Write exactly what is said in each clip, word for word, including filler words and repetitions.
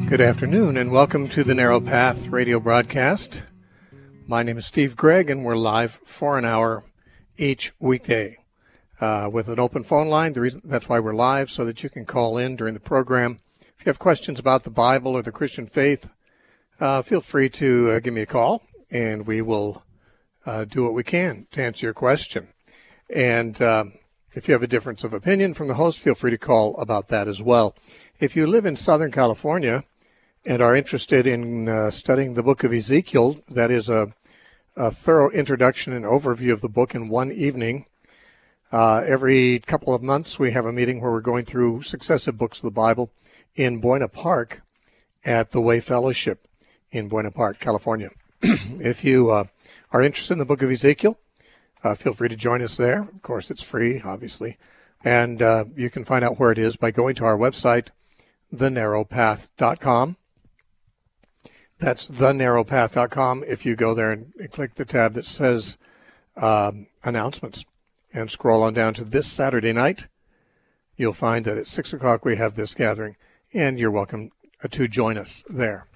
Good afternoon, and welcome to the Narrow Path radio broadcast. My name is Steve Gregg, and we're live for an hour each weekday uh, with an open phone line. The reason that's why we're live, so that you can call in during the program. If you have questions about the Bible or the Christian faith, uh, feel free to uh, give me a call, and we will uh, do what we can to answer your question. And uh, if you have a difference of opinion from the host, feel free to call about that as well. If you live in Southern California and are interested in uh, studying the book of Ezekiel, that is a, a thorough introduction and overview of the book in one evening. Uh, every couple of months we have a meeting where we're going through successive books of the Bible in Buena Park at the Way Fellowship in Buena Park, California. If you uh, are interested in the book of Ezekiel, uh, feel free to join us there. Of course, it's free, obviously. And uh, you can find out where it is by going to our website, the narrow path dot com. That's the narrow path dot com. If you go there and click the tab that says um, announcements and scroll on down to this Saturday night, you'll find that at six o'clock we have this gathering, and you're welcome to join us there.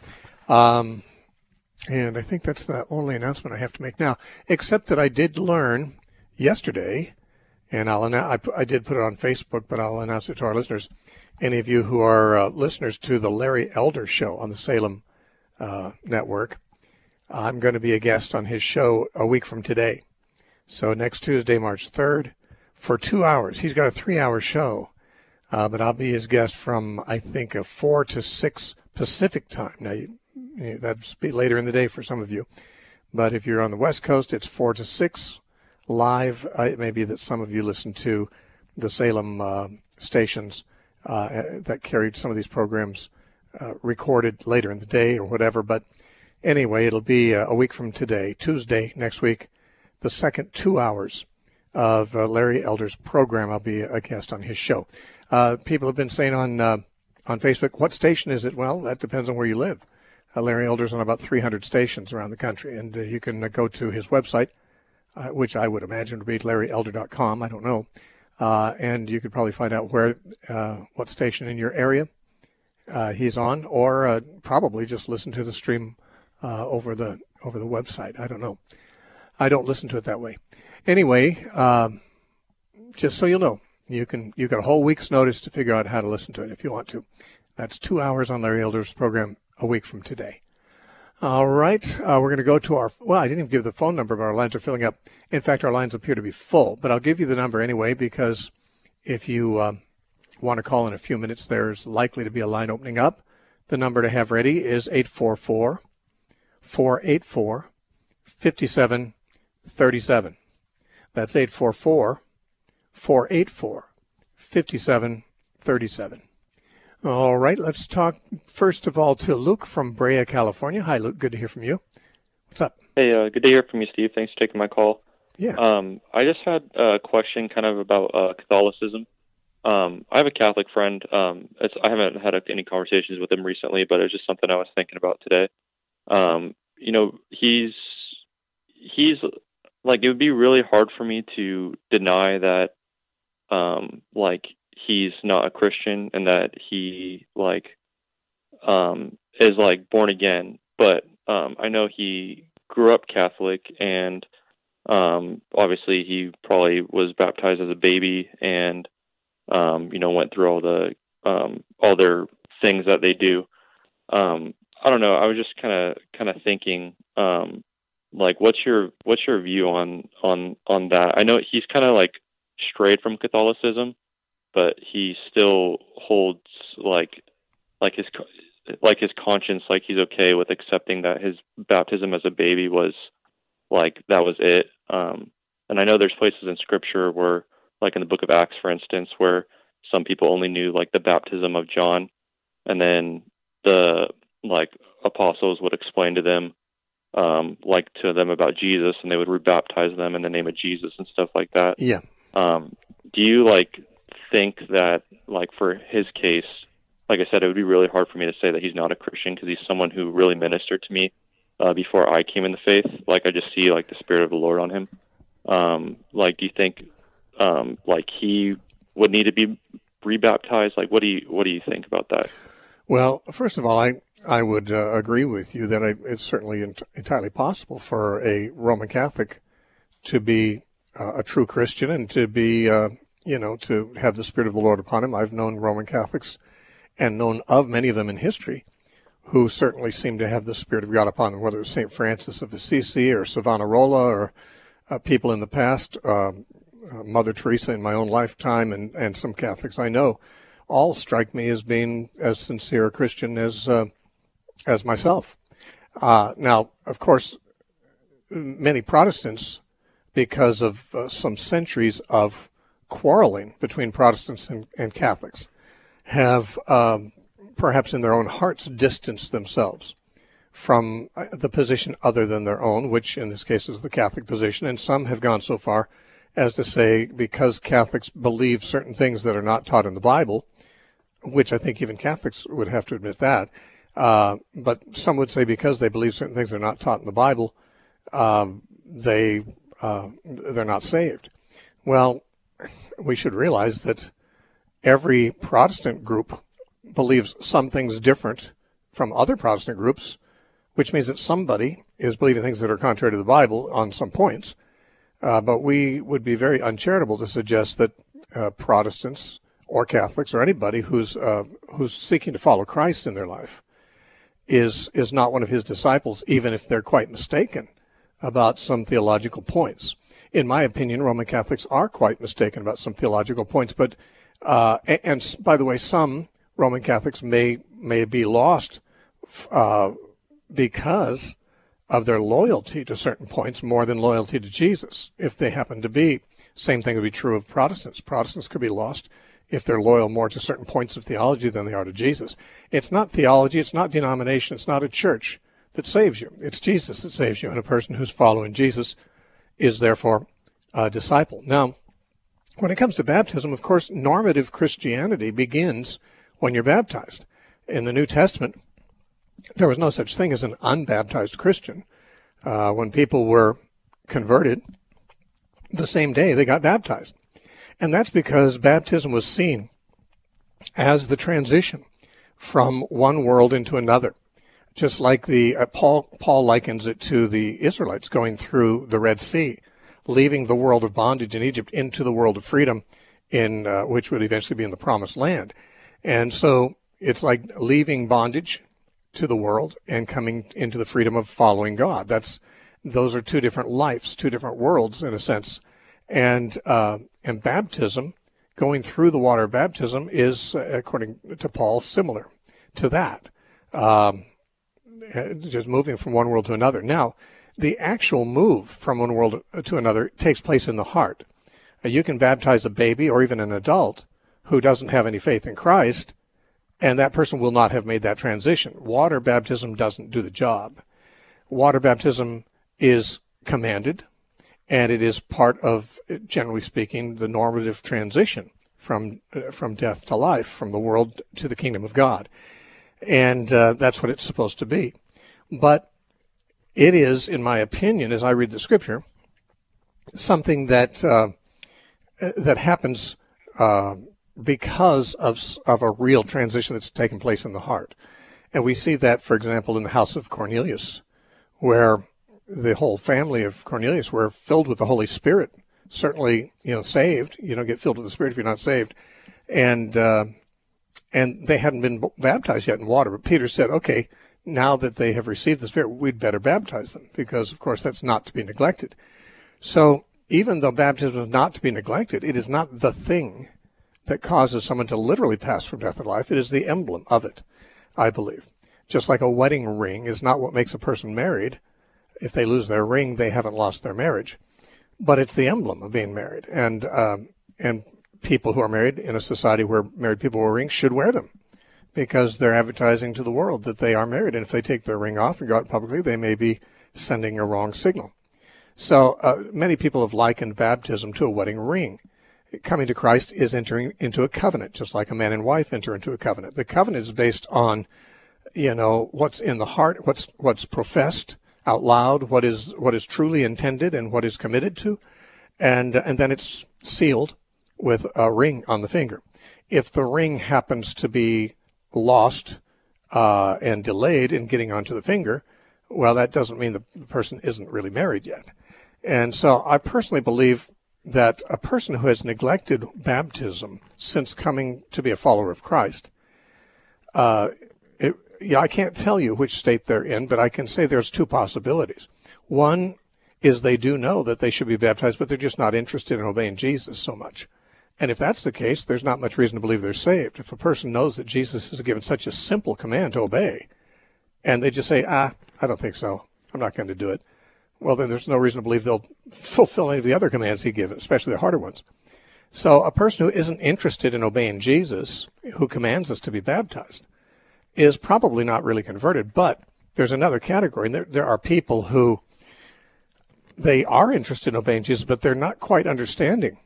Um, and I think that's the only announcement I have to make now, except that I did learn yesterday, and I'll I, I did put it on Facebook, but I'll announce it to our listeners. Any of you who are uh, listeners to the Larry Elder Show on the Salem Uh, network, I'm going to be a guest on his show a week from today. So next Tuesday, March third, for two hours. He's got a three-hour show, uh, but I'll be his guest from, I think, a four to six Pacific time. Now, you, you, that's be later in the day for some of you. But if you're on the West Coast, it's four to six live. Uh, it may be that some of you listen to the Salem uh, stations uh, that carried some of these programs Uh, recorded later in the day or whatever. But anyway, it'll be uh, a week from today, Tuesday next week, the second two hours of uh, Larry Elder's program. I'll be a guest on his show. Uh, people have been saying on uh, on Facebook, what station is it? Well, that depends on where you live. Uh, Larry Elder's on about three hundred stations around the country, and uh, you can uh, go to his website, uh, which I would imagine would be larry elder dot com. I don't know. Uh, and you could probably find out where, uh, what station in your area Uh, he's on, or uh, probably just listen to the stream uh, over the over the website. I don't know. I don't listen to it that way. Anyway, um, just so you'll know, you can you got a whole week's notice to figure out how to listen to it if you want to. That's two hours on Larry Elder's program a week from today. All right, uh, we're going to go to our. Well, I didn't even give the phone number, but our lines are filling up. In fact, our lines appear to be full, but I'll give you the number anyway, because if you um, want to call in a few minutes, there's likely to be a line opening up. The number to have ready is eight four four, four eight four, five seven three seven. That's eight four four, four eight four, five seven three seven. All right, let's talk first of all to Luke from Brea, California. Hi, Luke. Good to hear from you. What's up? Hey, uh, good to hear from you, Steve. Thanks for taking my call. Yeah. Um, I just had a question kind of about uh, Catholicism. Um, I have a Catholic friend. Um, it's, I haven't had any conversations with him recently, but it's just something I was thinking about today. Um, you know, he's, he's like, it would be really hard for me to deny that, um, like he's not a Christian and that he like, um, is like born again. But, um, I know he grew up Catholic, and, um, obviously he probably was baptized as a baby and, Um, you know, went through all the um, all their things that they do. Um, I don't know. I was just kind of kind of thinking, um, like, what's your what's your view on on on that? I know he's kind of like strayed from Catholicism, but he still holds like like his like his conscience, like he's okay with accepting that his baptism as a baby was like that was it. Um, and I know there's places in Scripture where, like in the book of Acts, for instance, where some people only knew like the baptism of John, and then the like apostles would explain to them, um, like to them about Jesus, and they would rebaptize them in the name of Jesus and stuff like that. Yeah. Um, do you like think that like for his case, like I said, it would be really hard for me to say that he's not a Christian because he's someone who really ministered to me uh, before I came in the faith. Like I just see like the Spirit of the Lord on him. Um, like, do you think, um, like he would need to be rebaptized? Like, what do you, what do you think about that? Well, first of all, I, I would uh, agree with you that I, it's certainly ent- entirely possible for a Roman Catholic to be uh, a true Christian and to be, uh, you know, to have the Spirit of the Lord upon him. I've known Roman Catholics and known of many of them in history who certainly seem to have the Spirit of God upon them, whether it's Saint Francis of Assisi or Savonarola or uh, people in the past, uh, uh, Mother Teresa in my own lifetime, and, and some Catholics I know, all strike me as being as sincere a Christian as uh, as myself. Uh, now, of course, many Protestants, because of uh, some centuries of quarreling between Protestants and, and Catholics, have um, perhaps in their own hearts distanced themselves from the position other than their own, which in this case is the Catholic position. And some have gone so far as to say, because Catholics believe certain things that are not taught in the Bible, which I think even Catholics would have to admit that, uh, but some would say because they believe certain things are not taught in the Bible, um, they, uh, they're not saved. Well, we should realize that every Protestant group believes some things different from other Protestant groups, which means that somebody is believing things that are contrary to the Bible on some points. Uh, but we would be very uncharitable to suggest that uh, Protestants or Catholics or anybody who's uh, who's seeking to follow Christ in their life is is not one of his disciples, even if they're quite mistaken about some theological points. In my opinion, Roman Catholics are quite mistaken about some theological points. But uh, and, and by the way, some Roman Catholics may may be lost uh, because of their loyalty to certain points more than loyalty to Jesus. If they happen to be, same thing would be true of Protestants. Protestants could be lost if they're loyal more to certain points of theology than they are to Jesus. It's not theology, it's not denomination, it's not a church that saves you. It's Jesus that saves you, and a person who's following Jesus is therefore a disciple. Now, when it comes to baptism, of course, normative Christianity begins when you're baptized. In the New Testament, there was no such thing as an unbaptized Christian. Uh, when people were converted, the same day they got baptized. And that's because baptism was seen as the transition from one world into another. Just like the uh, Paul, Paul likens it to the Israelites going through the Red Sea, leaving the world of bondage in Egypt into the world of freedom, in uh, which would eventually be in the Promised Land. And so it's like leaving bondage to the world and coming into the freedom of following God. That's those are two different lives, two different worlds in a sense. And uh, and baptism, going through the water of baptism, is, according to Paul, similar to that. Um, just moving from one world to another. Now, the actual move from one world to another takes place in the heart. You can baptize a baby or even an adult who doesn't have any faith in Christ, and that person will not have made that transition. Water baptism doesn't do the job. Water baptism is commanded, and it is part of, generally speaking, the normative transition from uh, from death to life, from the world to the kingdom of God. And uh, that's what it's supposed to be. But it is, in my opinion, as I read the Scripture, something that uh, that happens uh, because of of a real transition that's taken place in the heart. And we see that, for example, in the house of Cornelius, where the whole family of Cornelius were filled with the Holy Spirit. Certainly, you know, saved. You don't get filled with the Spirit if you're not saved. And uh, and they hadn't been baptized yet in water. But Peter said, okay, now that they have received the Spirit, we'd better baptize them, because, of course, that's not to be neglected. So even though baptism is not to be neglected, it is not the thing that causes someone to literally pass from death to life. It is the emblem of it, I believe. Just like a wedding ring is not what makes a person married. If they lose their ring, they haven't lost their marriage. But it's the emblem of being married. And um, and people who are married in a society where married people wear rings should wear them, because they're advertising to the world that they are married. And if they take their ring off and go out publicly, they may be sending a wrong signal. So uh, many people have likened baptism to a wedding ring. Coming to Christ is entering into a covenant, just like a man and wife enter into a covenant. The covenant is based on, you know, what's in the heart, what's what's professed out loud, what is what is truly intended and what is committed to, and and then it's sealed with a ring on the finger. If the ring happens to be lost uh, and delayed in getting onto the finger, well, that doesn't mean the person isn't really married yet. And so I personally believe that a person who has neglected baptism since coming to be a follower of Christ, uh, it, yeah, I can't tell you which state they're in, but I can say there's two possibilities. One is they do know that they should be baptized, but they're just not interested in obeying Jesus so much. And if that's the case, there's not much reason to believe they're saved. If a person knows that Jesus has given such a simple command to obey, and they just say, ah, I don't think so, I'm not going to do it, well, then there's no reason to believe they'll fulfill any of the other commands he gives, especially the harder ones. So a person who isn't interested in obeying Jesus, who commands us to be baptized, is probably not really converted. But there's another category, and there, there are people who they are interested in obeying Jesus, but they're not quite understanding,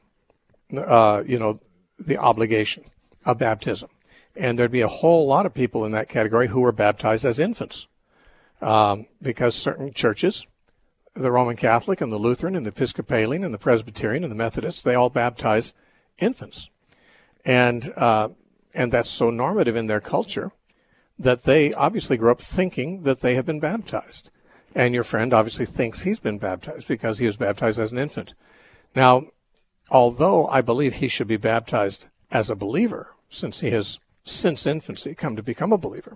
uh, you know, the obligation of baptism. And there'd be a whole lot of people in that category who were baptized as infants, um, because certain churches, the Roman Catholic and the Lutheran and the Episcopalian and the Presbyterian and the Methodists, they all baptize infants. And uh, and that's so normative in their culture that they obviously grew up thinking that they have been baptized. And your friend obviously thinks he's been baptized because he was baptized as an infant. Now, although I believe he should be baptized as a believer, since he has since infancy come to become a believer,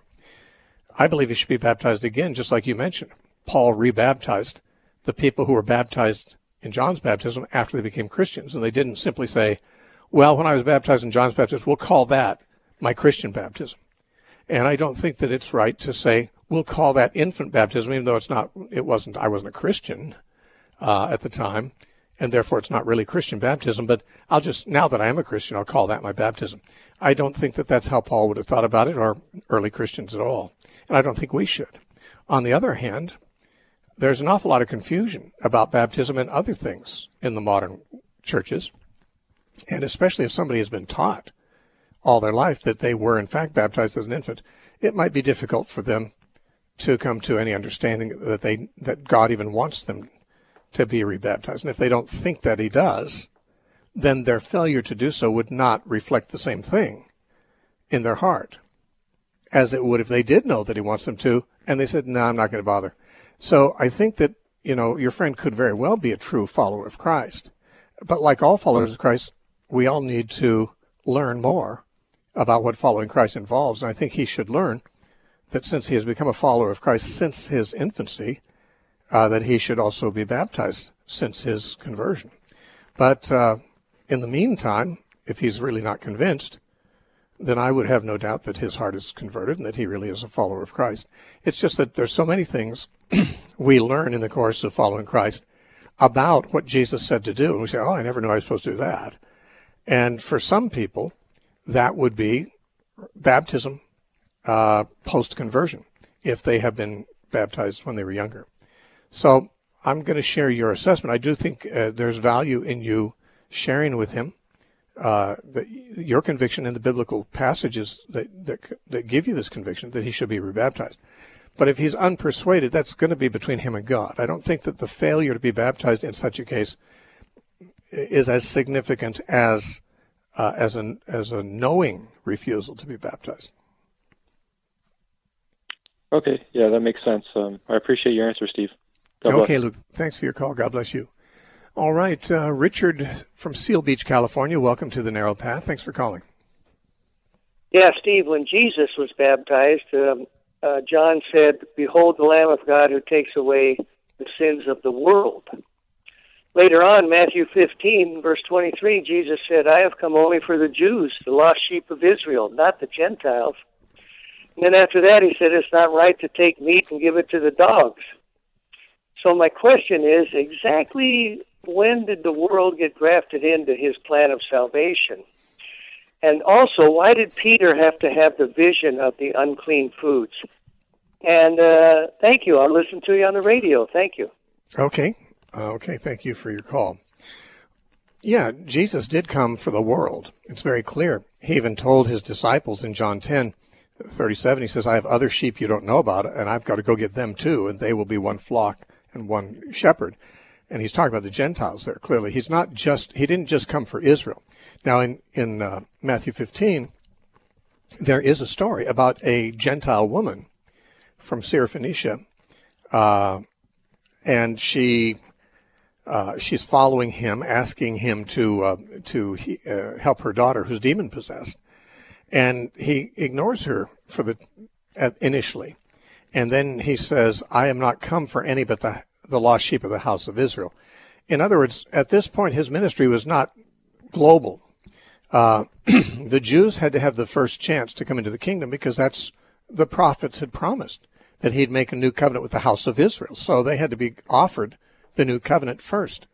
I believe he should be baptized again, just like you mentioned. Paul rebaptized the people who were baptized in John's baptism after they became Christians. And they didn't simply say, well, when I was baptized in John's baptism, we'll call that my Christian baptism. And I don't think that it's right to say, we'll call that infant baptism, even though it's not, it wasn't, I wasn't a Christian uh, at the time, and therefore it's not really Christian baptism, but I'll just, now that I am a Christian, I'll call that my baptism. I don't think that that's how Paul would have thought about it, or early Christians at all. And I don't think we should. On the other hand, there's an awful lot of confusion about baptism and other things in the modern churches, and especially if somebody has been taught all their life that they were in fact baptized as an infant, it might be difficult for them to come to any understanding that they that God even wants them to be rebaptized. And if they don't think that he does, then their failure to do so would not reflect the same thing in their heart as it would if they did know that he wants them to, and they said, no, I'm not going to bother. So I think that, you know, your friend could very well be a true follower of Christ. But like all followers of Christ, we all need to learn more about what following Christ involves. And I think he should learn that since he has become a follower of Christ since his infancy, uh, that he should also be baptized since his conversion. But uh, in the meantime, if he's really not convinced, then I would have no doubt that his heart is converted and that he really is a follower of Christ. It's just that there's so many things we learn in the course of following Christ about what Jesus said to do. And we say, oh, I never knew I was supposed to do that. And for some people, that would be baptism uh, post-conversion, if they have been baptized when they were younger. So I'm going to share your assessment. I do think uh, there's value in you sharing with him uh, the, your conviction in the biblical passages that, that that give you this conviction that he should be rebaptized. But if he's unpersuaded, that's going to be between him and God. I don't think that the failure to be baptized in such a case is as significant as uh, as an as a knowing refusal to be baptized. Okay, yeah, that makes sense. Um, I appreciate your answer, Steve. God okay, bless. Luke, thanks for your call. God bless you. All right, uh, Richard from Seal Beach, California, welcome to the Narrow Path. Thanks for calling. Yeah, Steve, when Jesus was baptized, um, uh, John said, behold the Lamb of God who takes away the sins of the world. Later on, Matthew fifteen, verse twenty-three, Jesus said, I have come only for the Jews, the lost sheep of Israel, not the Gentiles. And then after that, he said, it's not right to take meat and give it to the dogs. So my question is, exactly when did the world get grafted into his plan of salvation? And also, why did Peter have to have the vision of the unclean foods? And uh, thank you. I'll listen to you on the radio. Thank you. Okay. Uh, okay, thank you for your call. Yeah, Jesus did come for the world. It's very clear. He even told his disciples in John ten thirty-seven, he says, I have other sheep you don't know about, and I've got to go get them too, and they will be one flock and one shepherd. And he's talking about the Gentiles there, clearly. He's not just, he didn't just come for Israel. Now, in, in uh, Matthew fifteen, there is a story about a Gentile woman from Syrophoenicia, uh, and she uh, she's following him, asking him to uh, to uh, help her daughter who's demon possessed, and he ignores her for the uh, initially, and then he says, "I am not come for any but the the lost sheep of the house of Israel." In other words, at this point, his ministry was not global. Uh, the Jews had to have the first chance to come into the kingdom because that's the prophets had promised that he'd make a new covenant with the house of Israel. So they had to be offered the new covenant first.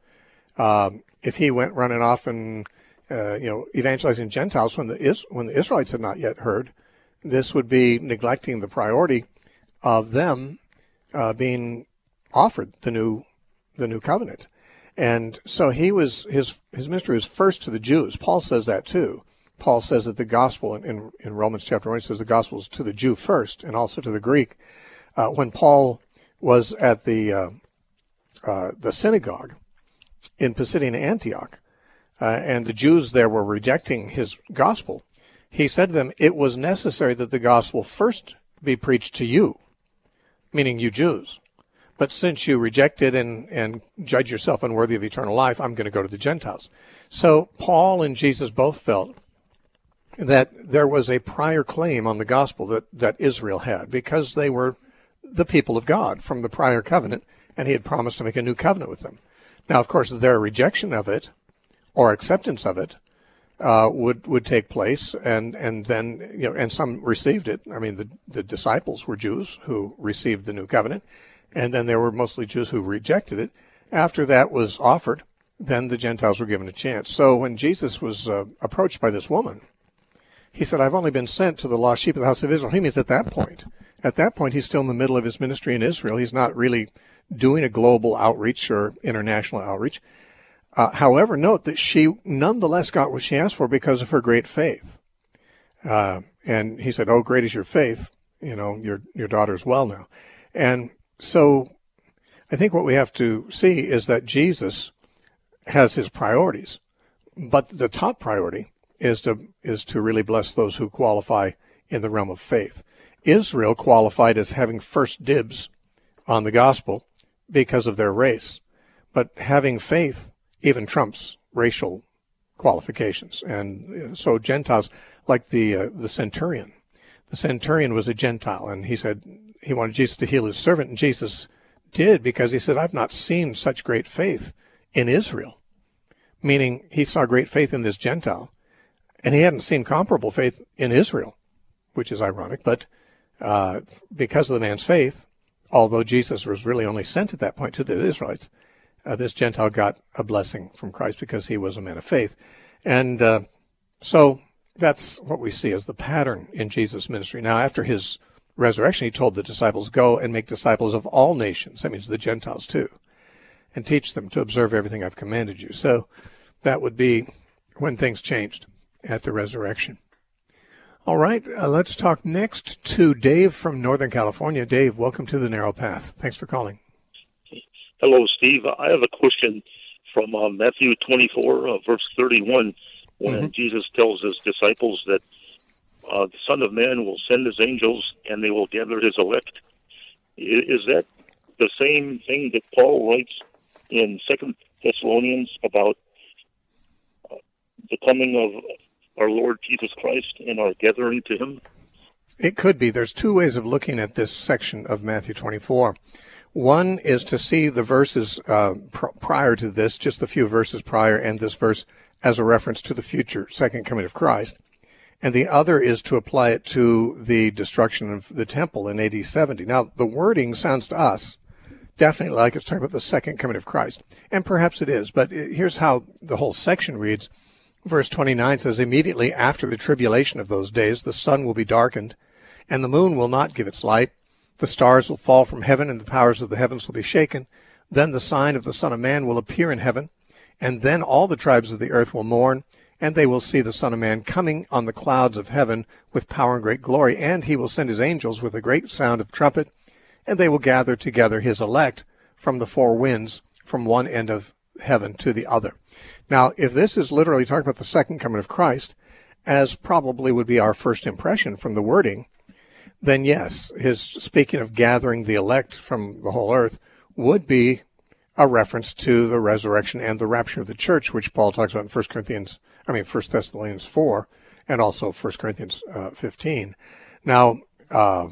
Um, if he went running off and uh, you know evangelizing Gentiles when the Is- when the Israelites had not yet heard, this would be neglecting the priority of them uh, being offered the new the new covenant. And so he was his his ministry was first to the Jews. Paul says that too. Paul says that the gospel in, in, in Romans chapter one, he says the gospel is to the Jew first and also to the Greek. Uh, when Paul was at the uh, uh, the synagogue in Pisidian Antioch, uh, and the Jews there were rejecting his gospel, he said to them, "It was necessary that the gospel first be preached to you," meaning you Jews. "But since you reject it and, and judge yourself unworthy of eternal life, I'm going to go to the Gentiles." So Paul and Jesus both felt that there was a prior claim on the gospel that, that Israel had because they were the people of God from the prior covenant, and he had promised to make a new covenant with them. Now, of course, their rejection of it or acceptance of it uh, would would take place, and, and then, you know, and some received it. I mean, the, the disciples were Jews who received the new covenant. And then there were mostly Jews who rejected it. After that was offered, then the Gentiles were given a chance. So when Jesus was uh, approached by this woman, he said, "I've only been sent to the lost sheep of the house of Israel." He means at that point. At that point, he's still in the middle of his ministry in Israel. He's not really doing a global outreach or international outreach. Uh, however, note that she nonetheless got what she asked for because of her great faith. Uh, and he said, "Oh, great is your faith. You know, your your daughter's well now." And so I think what we have to see is that Jesus has his priorities, but the top priority is to is to really bless those who qualify in the realm of faith. Israel qualified as having first dibs on the gospel because of their race, but having faith even trumps racial qualifications. And so Gentiles, like the uh, the centurion, the centurion was a Gentile, and he said he wanted Jesus to heal his servant, and Jesus did because he said, "I've not seen such great faith in Israel," meaning he saw great faith in this Gentile, and he hadn't seen comparable faith in Israel, which is ironic. But uh, because of the man's faith, although Jesus was really only sent at that point to the Israelites, uh, this Gentile got a blessing from Christ because he was a man of faith. And uh, so that's what we see as the pattern in Jesus' ministry. Now, after his resurrection, he told the disciples, "Go and make disciples of all nations," that means the Gentiles too, "and teach them to observe everything I've commanded you." So that would be when things changed at the resurrection. All right, uh, let's talk next to Dave from Northern California. Dave, welcome to the Narrow Path. Thanks for calling. Hello, Steve. I have a question from uh, Matthew twenty-four, uh, verse thirty-one, when mm-hmm. Jesus tells his disciples that Uh, the Son of Man will send his angels, and they will gather his elect. Is that the same thing that Paul writes in Second Thessalonians about uh, the coming of our Lord Jesus Christ and our gathering to him? It could be. There's two ways of looking at this section of Matthew twenty-four. One is to see the verses uh, pr- prior to this, just the few verses prior, and this verse as a reference to the future second coming of Christ. And the other is to apply it to the destruction of the temple in A D seventy. Now, the wording sounds to us definitely like it's talking about the second coming of Christ. And perhaps it is, but here's how the whole section reads. Verse twenty-nine says, "Immediately after the tribulation of those days, the sun will be darkened, and the moon will not give its light. The stars will fall from heaven, and the powers of the heavens will be shaken. Then the sign of the Son of Man will appear in heaven, and then all the tribes of the earth will mourn, and they will see the Son of Man coming on the clouds of heaven with power and great glory, and he will send his angels with a great sound of trumpet, and they will gather together his elect from the four winds, from one end of heaven to the other." Now, if this is literally talking about the second coming of Christ, as probably would be our first impression from the wording, then yes, his speaking of gathering the elect from the whole earth would be a reference to the resurrection and the rapture of the church, which Paul talks about in First Corinthians, I mean, First Thessalonians four, and also First Corinthians uh, fifteen. Now, uh,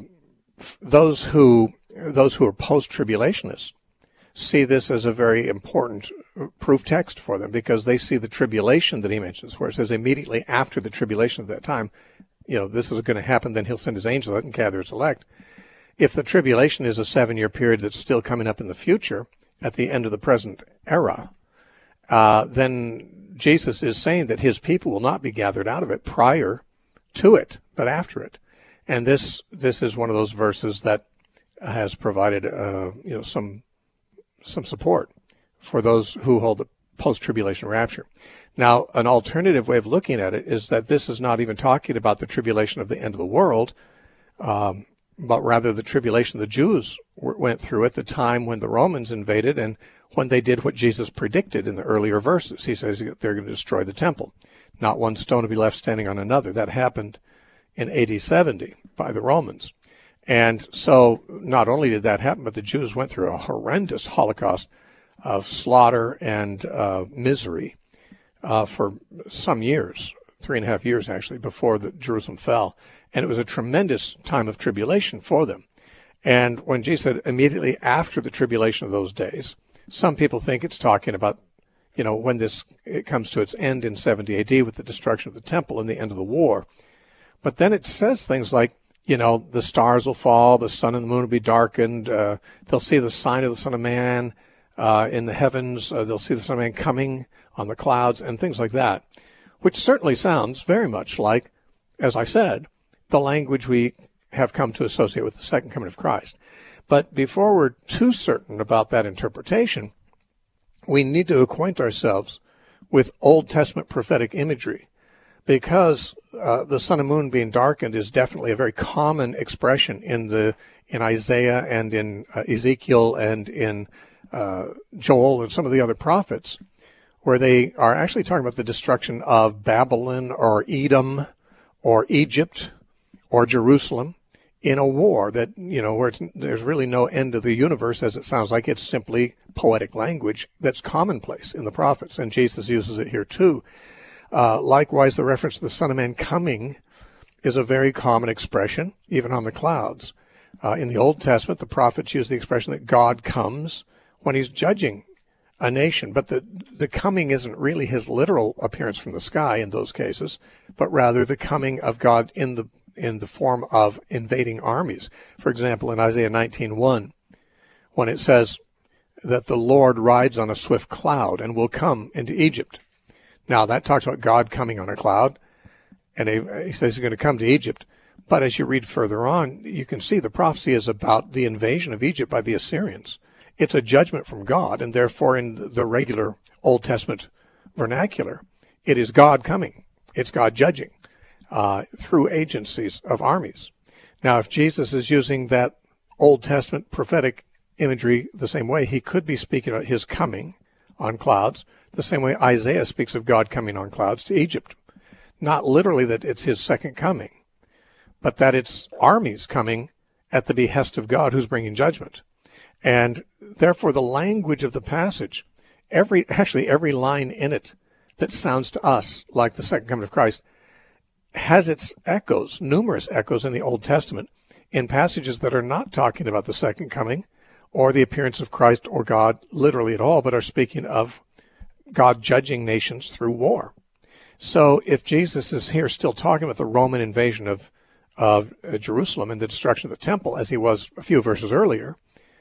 those who those who are post-tribulationists see this as a very important proof text for them, because they see the tribulation that he mentions, where it says immediately after the tribulation of that time, you know, this is going to happen, then he'll send his angel out and gather his elect. If the tribulation is a seven-year period that's still coming up in the future, at the end of the present era, uh, then Jesus is saying that his people will not be gathered out of it prior to it, but after it. And this this is one of those verses that has provided uh, you know some some support for those who hold the post-tribulation rapture. Now, an alternative way of looking at it is that this is not even talking about the tribulation of the end of the world, um, but rather the tribulation the Jews w- went through at the time when the Romans invaded and when they did what Jesus predicted in the earlier verses. He says they're going to destroy the temple. Not one stone will be left standing on another. That happened in A D seventy by the Romans. And so not only did that happen, but the Jews went through a horrendous Holocaust of slaughter and uh, misery uh, for some years, three and a half years actually, before the Jerusalem fell. And it was a tremendous time of tribulation for them. And when Jesus said immediately after the tribulation of those days, some people think it's talking about, you know, when this it comes to its end in seventy A D with the destruction of the temple and the end of the war. But then it says things like, you know, the stars will fall, the sun and the moon will be darkened, uh, they'll see the sign of the Son of Man uh, in the heavens, uh, they'll see the Son of Man coming on the clouds, and things like that, which certainly sounds very much like, as I said, the language we have come to associate with the second coming of Christ. But before we're too certain about that interpretation, we need to acquaint ourselves with Old Testament prophetic imagery, because uh, the sun and moon being darkened is definitely a very common expression in the in Isaiah and in uh, Ezekiel and in uh, Joel and some of the other prophets, where they are actually talking about the destruction of Babylon or Edom or Egypt or Jerusalem in a war that, you know, where it's, there's really no end of the universe, as it sounds like. It's simply poetic language that's commonplace in the prophets, and Jesus uses it here too. Uh, likewise, the reference to the Son of Man coming is a very common expression, even on the clouds. Uh, in the Old Testament, the prophets use the expression that God comes when he's judging a nation. But the, the coming isn't really his literal appearance from the sky in those cases, but rather the coming of God in the in the form of invading armies. For example, in Isaiah nineteen one, when it says that the Lord rides on a swift cloud and will come into Egypt. Now, that talks about God coming on a cloud, and he, he says he's going to come to Egypt. But as you read further on, you can see the prophecy is about the invasion of Egypt by the Assyrians. It's a judgment from God, and therefore in the regular Old Testament vernacular, it is God coming. It's God judging uh, through agencies of armies. Now, if Jesus is using that Old Testament prophetic imagery the same way, he could be speaking about his coming on clouds, the same way Isaiah speaks of God coming on clouds to Egypt. Not literally that it's his second coming, but that it's armies coming at the behest of God who's bringing judgment. And therefore the language of the passage, every actually every line in it that sounds to us like the second coming of Christ, has its echoes, numerous echoes in the Old Testament, in passages that are not talking about the second coming or the appearance of Christ or God literally at all, but are speaking of God judging nations through war. So if Jesus is here still talking about the Roman invasion of, of Jerusalem and the destruction of the temple, as he was a few verses earlier,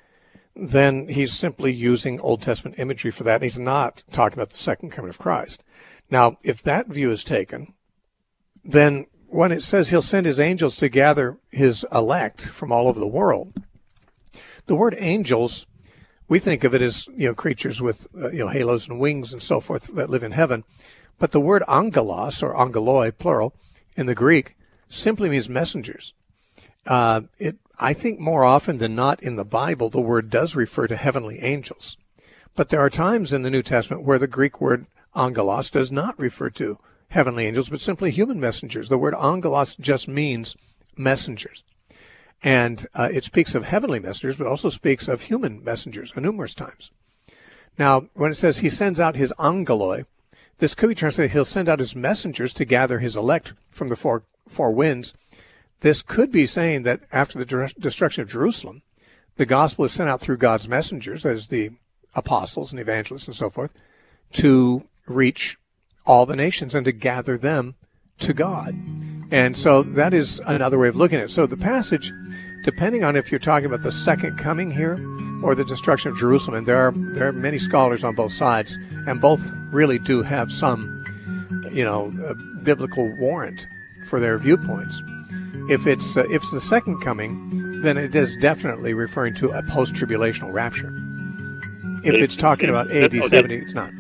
then he's simply using Old Testament imagery for that. And he's not talking about the second coming of Christ. Now, if that view is taken, then when it says he'll send his angels to gather his elect from all over the world, the word angels, we think of it as, you know, creatures with, uh, you know, halos and wings and so forth that live in heaven. But the word angelos, or angeloi, plural, in the Greek, simply means messengers. Uh, it, I think more often than not in the Bible, the word does refer to heavenly angels. But there are times in the New Testament where the Greek word angelos does not refer to heavenly angels, but simply human messengers. The word angelos just means messengers. And uh, it speaks of heavenly messengers, but also speaks of human messengers numerous times. Now, when it says he sends out his angeloi, this could be translated, he'll send out his messengers to gather his elect from the four, four winds. This could be saying that after the destruction of Jerusalem, the gospel is sent out through God's messengers, that is the apostles and evangelists and so forth, to reach all the nations and to gather them to God. And so that is another way of looking at it. So the passage, depending on if you're talking about the second coming here or the destruction of Jerusalem, and there are there are many scholars on both sides, and both really do have some, you know, uh, biblical warrant for their viewpoints. If it's uh, if it's the second coming, then it is definitely referring to a post-tribulational rapture. If it's talking about A D seventy, it's not.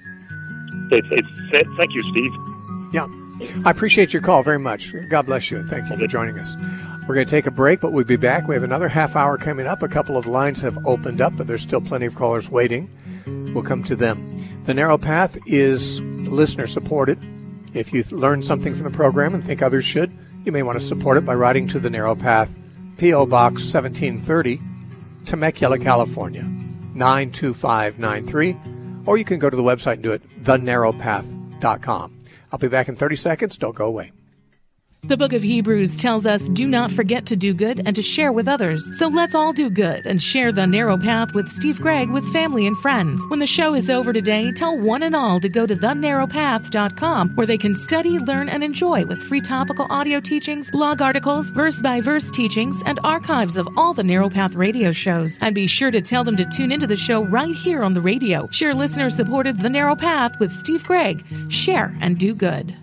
Thank you, Steve. Yeah. I appreciate your call very much. God bless you, and thank you for joining us. We're going to take a break, but we'll be back. We have another half hour coming up. A couple of lines have opened up, but there's still plenty of callers waiting. We'll come to them. The Narrow Path is listener-supported. If you learned something from the program and think others should, you may want to support it by writing to The Narrow Path, P O. Box seventeen thirty, Temecula, California, nine two five nine three, or you can go to the website and do it, the narrow path dot com. I'll be back in thirty seconds. Don't go away. The book of Hebrews tells us, do not forget to do good and to share with others. So let's all do good and share the Narrow Path with Steve Gregg with family and friends. When the show is over today, tell one and all to go to the narrow path dot com, where they can study, learn, and enjoy with free topical audio teachings, blog articles, verse-by-verse teachings, and archives of all the Narrow Path radio shows. And be sure to tell them to tune into the show right here on the radio. Share listener-supported The Narrow Path with Steve Gregg. Share and do good.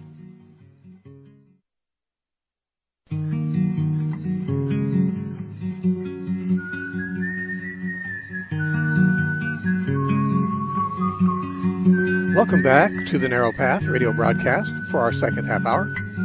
Welcome back to the Narrow Path radio broadcast for our second half hour.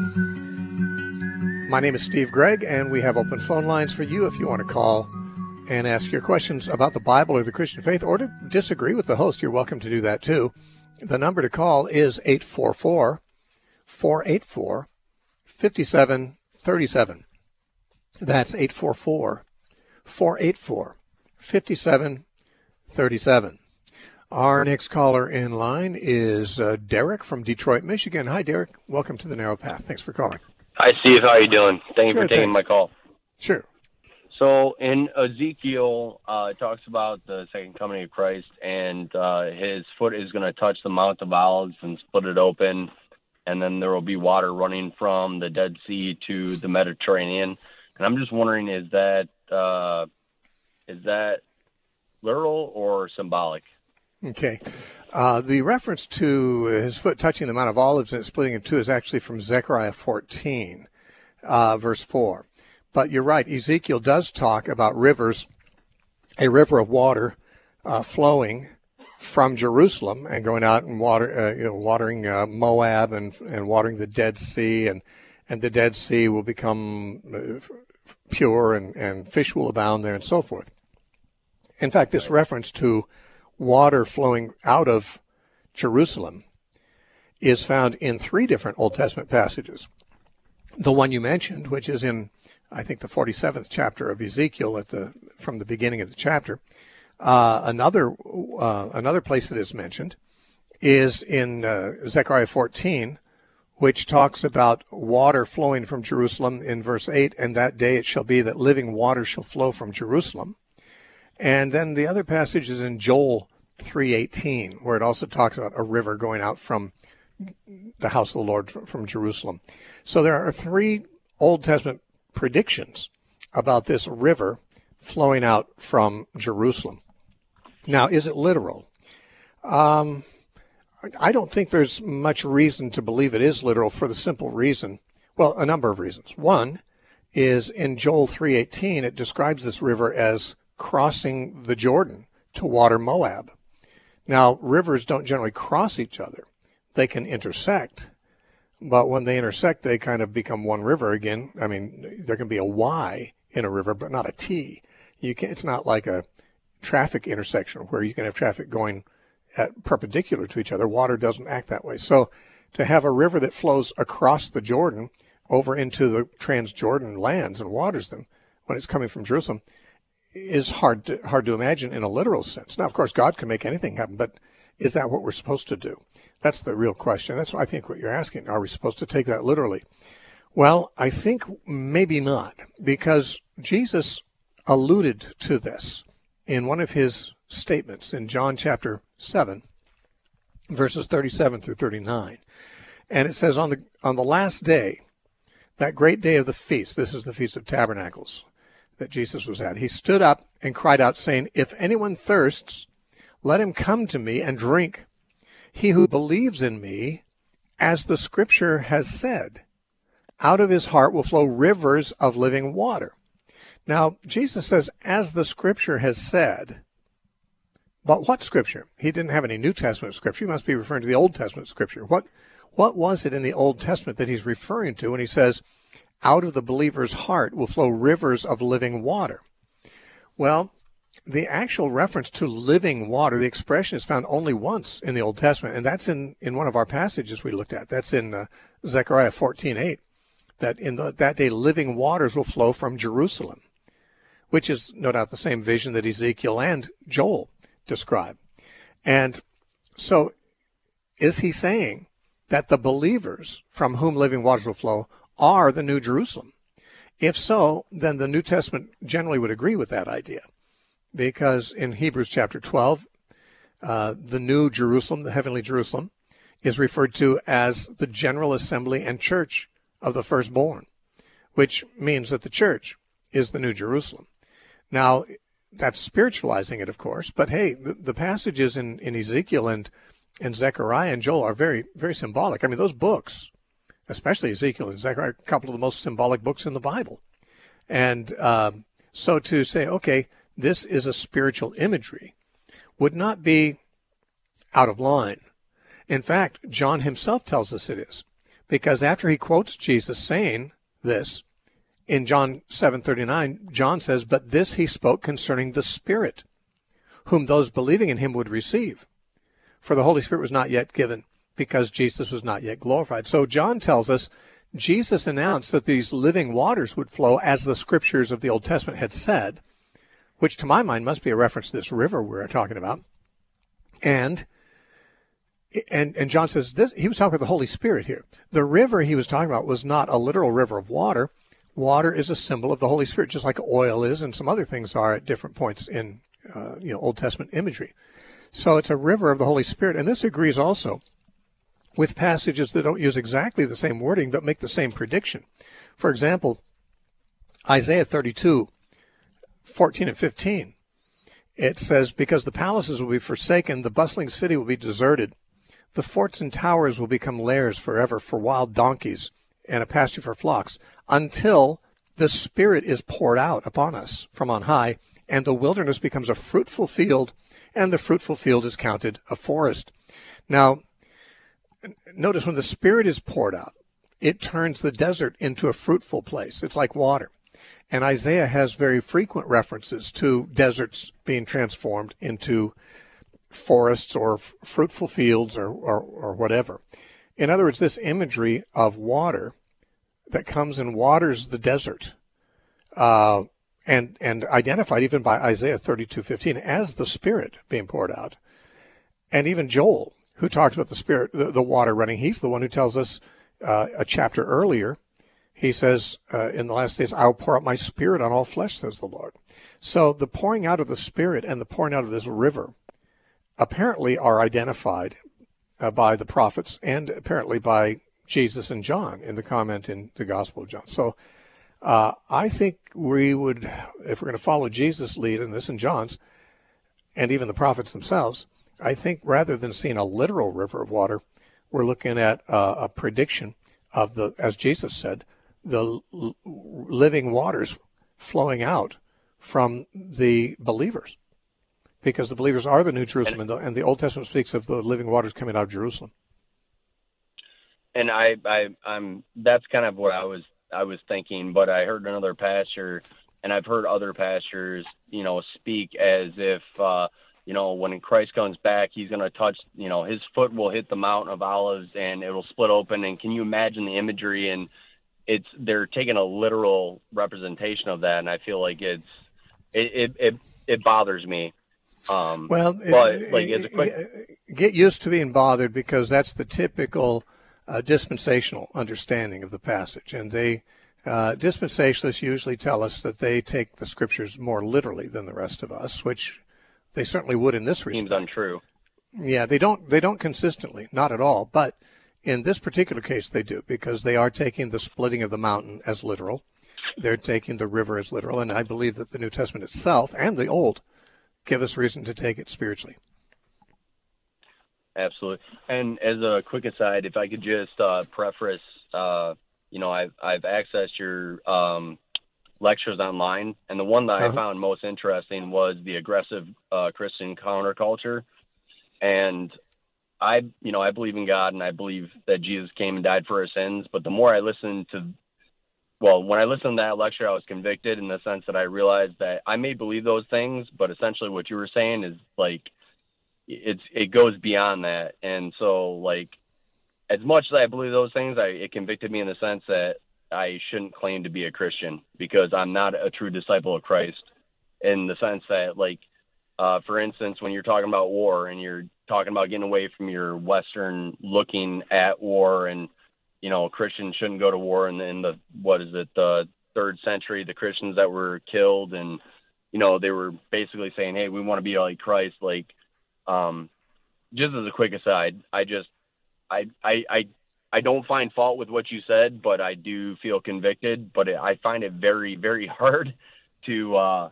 My name is Steve Gregg, and we have open phone lines for you if you want to call and ask your questions about the Bible or the Christian faith, or to disagree with the host. You're welcome to do that too. The number to call is eight four four, four eight four, five seven three seven. That's eight four four, four eight four, five seven three seven. Our next caller in line is uh, Derek from Detroit, Michigan. Hi, Derek. Welcome to the Narrow Path. Thanks for calling. Hi, Steve. How are you doing? Thank you Good, for taking thanks. my call. Sure. So in Ezekiel, uh, it talks about the second coming of Christ, and uh, his foot is going to touch the Mount of Olives and split it open, and then there will be water running from the Dead Sea to the Mediterranean. And I'm just wondering, is that uh, is that literal or symbolic? Okay. Uh, the reference to his foot touching the Mount of Olives and splitting in two is actually from Zechariah fourteen, uh, verse four. But you're right, Ezekiel does talk about rivers, a river of water uh, flowing from Jerusalem and going out and water, uh, you know, watering uh, Moab and and watering the Dead Sea, and, and the Dead Sea will become uh, pure and, and fish will abound there and so forth. In fact, this reference to water flowing out of Jerusalem is found in three different Old Testament passages. The one you mentioned, which is in, I think, the forty-seventh chapter of Ezekiel, at the from the beginning of the chapter. Uh, another uh, another place that is mentioned is in uh, Zechariah fourteen, which talks about water flowing from Jerusalem in verse eight, and that day it shall be that living water shall flow from Jerusalem. And then the other passage is in Joel three eighteen, where it also talks about a river going out from the house of the Lord from Jerusalem. So there are three Old Testament predictions about this river flowing out from Jerusalem. Now, is it literal? Um, I don't think there's much reason to believe it is literal, for the simple reason, well, a number of reasons. One is in Joel three eighteen, it describes this river as crossing the Jordan to water Moab. Now, rivers don't generally cross each other. They can intersect, but when they intersect, they kind of become one river again. I mean, there can be a Y in a river, but not a T. You can, it's not like a traffic intersection where you can have traffic going at perpendicular to each other. Water doesn't act that way. So to have a river that flows across the Jordan over into the Transjordan lands and waters them when it's coming from Jerusalem is hard to, hard to imagine in a literal sense. Now, of course, God can make anything happen, but is that what we're supposed to do? That's the real question. That's what I think what you're asking. Are we supposed to take that literally? Well, I think maybe not, because Jesus alluded to this in one of his statements in John chapter seven, verses thirty-seven through thirty-nine. And it says, on the on the last day, that great day of the feast, this is the Feast of Tabernacles that Jesus was at, he stood up and cried out, saying, if anyone thirsts, let him come to me and drink. He who believes in me, as the scripture has said, out of his heart will flow rivers of living water. Now, Jesus says, as the scripture has said, but what scripture? He didn't have any New Testament scripture. He must be referring to the Old Testament scripture. What, what was it in the Old Testament that he's referring to when he says, out of the believer's heart will flow rivers of living water? Well, the actual reference to living water, the expression is found only once in the Old Testament, and that's in, in one of our passages we looked at. That's in uh, Zechariah fourteen eight, that in the, that day living waters will flow from Jerusalem, which is no doubt the same vision that Ezekiel and Joel describe. And so is he saying that the believers from whom living waters will flow are the New Jerusalem? If so, then the New Testament generally would agree with that idea, because in Hebrews chapter twelve, uh, the New Jerusalem, the heavenly Jerusalem, is referred to as the general assembly and church of the firstborn, which means that the church is the New Jerusalem. Now, that's spiritualizing it, of course, but hey, the, the passages in, in Ezekiel and, and Zechariah and Joel are very, very symbolic. I mean, those books, especially Ezekiel and Zechariah, are a couple of the most symbolic books in the Bible. And um, so to say, okay, this is a spiritual imagery would not be out of line. In fact, John himself tells us it is, because after he quotes Jesus saying this, in John seven thirty-nine, John says, but this he spoke concerning the Spirit, whom those believing in him would receive. For the Holy Spirit was not yet given, because Jesus was not yet glorified. So John tells us Jesus announced that these living waters would flow as the scriptures of the Old Testament had said, which to my mind must be a reference to this river we're talking about. And and and John says this, he was talking about the Holy Spirit here. The river he was talking about was not a literal river of water. Water is a symbol of the Holy Spirit, just like oil is, and some other things are at different points in uh, you know Old Testament imagery. So it's a river of the Holy Spirit, and this agrees also with passages that don't use exactly the same wording but make the same prediction. For example, Isaiah thirty-two, fourteen and fifteen. It says, because the palaces will be forsaken, the bustling city will be deserted. The forts and towers will become lairs forever for wild donkeys and a pasture for flocks, until the Spirit is poured out upon us from on high, and the wilderness becomes a fruitful field, and the fruitful field is counted a forest. Now, notice when the Spirit is poured out, it turns the desert into a fruitful place. It's like water. And Isaiah has very frequent references to deserts being transformed into forests or f- fruitful fields or, or, or whatever. In other words, this imagery of water that comes and waters the desert, uh, and and identified even by Isaiah thirty-two fifteen as the Spirit being poured out. And even Joel, who talks about the Spirit, the, the water running, he's the one who tells us uh, a chapter earlier, he says, uh, in the last days, I'll pour out my Spirit on all flesh, says the Lord. So the pouring out of the Spirit and the pouring out of this river apparently are identified uh, by the prophets and apparently by Jesus and John in the comment in the Gospel of John. So uh, I think we would, if we're going to follow Jesus' lead in this and John's, and even the prophets themselves, I think rather than seeing a literal river of water, we're looking at uh, a prediction of the, as Jesus said, the l- living waters flowing out from the believers, because the believers are the New Jerusalem, and the, and the Old Testament speaks of the living waters coming out of Jerusalem. And I, I, I'm that's kind of what I was I was thinking, but I heard another pastor, and I've heard other pastors, you know, speak as if uh, you know, when Christ comes back, he's going to touch, you know, his foot will hit the Mount of Olives and it will split open. And can you imagine the imagery? And it's, they're taking a literal representation of that. And I feel like it's, it, it, it, it bothers me. Um, well, but it, like, as a quick, get used to being bothered, because that's the typical uh, dispensational understanding of the passage. And they, uh, dispensationalists usually tell us that they take the scriptures more literally than the rest of us, which they certainly would in this respect. Seems untrue. Yeah, they don't. They don't consistently, not at all. But in this particular case, they do, because they are taking the splitting of the mountain as literal. They're taking the river as literal, and I believe that the New Testament itself and the Old give us reason to take it spiritually. Absolutely. And as a quick aside, if I could just uh, preface, uh, you know, I've I've accessed your um, lectures online, and the one that uh-huh. I found most interesting was the aggressive uh, Christian counterculture. And I, you know, I believe in God, and I believe that Jesus came and died for our sins. But the more I listened to, well, when I listened to that lecture, I was convicted in the sense that I realized that I may believe those things, but essentially what you were saying is like, it's, it goes beyond that. And so like, as much as I believe those things, I, it convicted me in the sense that I shouldn't claim to be a Christian, because I'm not a true disciple of Christ, in the sense that, like, uh, for instance, when you're talking about war and you're talking about getting away from your Western looking at war, and, you know, Christians shouldn't go to war. And then the, what is it, the third century, the Christians that were killed, and, you know, they were basically saying, hey, we want to be like Christ. Like, um, just as a quick aside, I just, I, I, I, I don't find fault with what you said, but I do feel convicted. But I find it very, very hard to uh,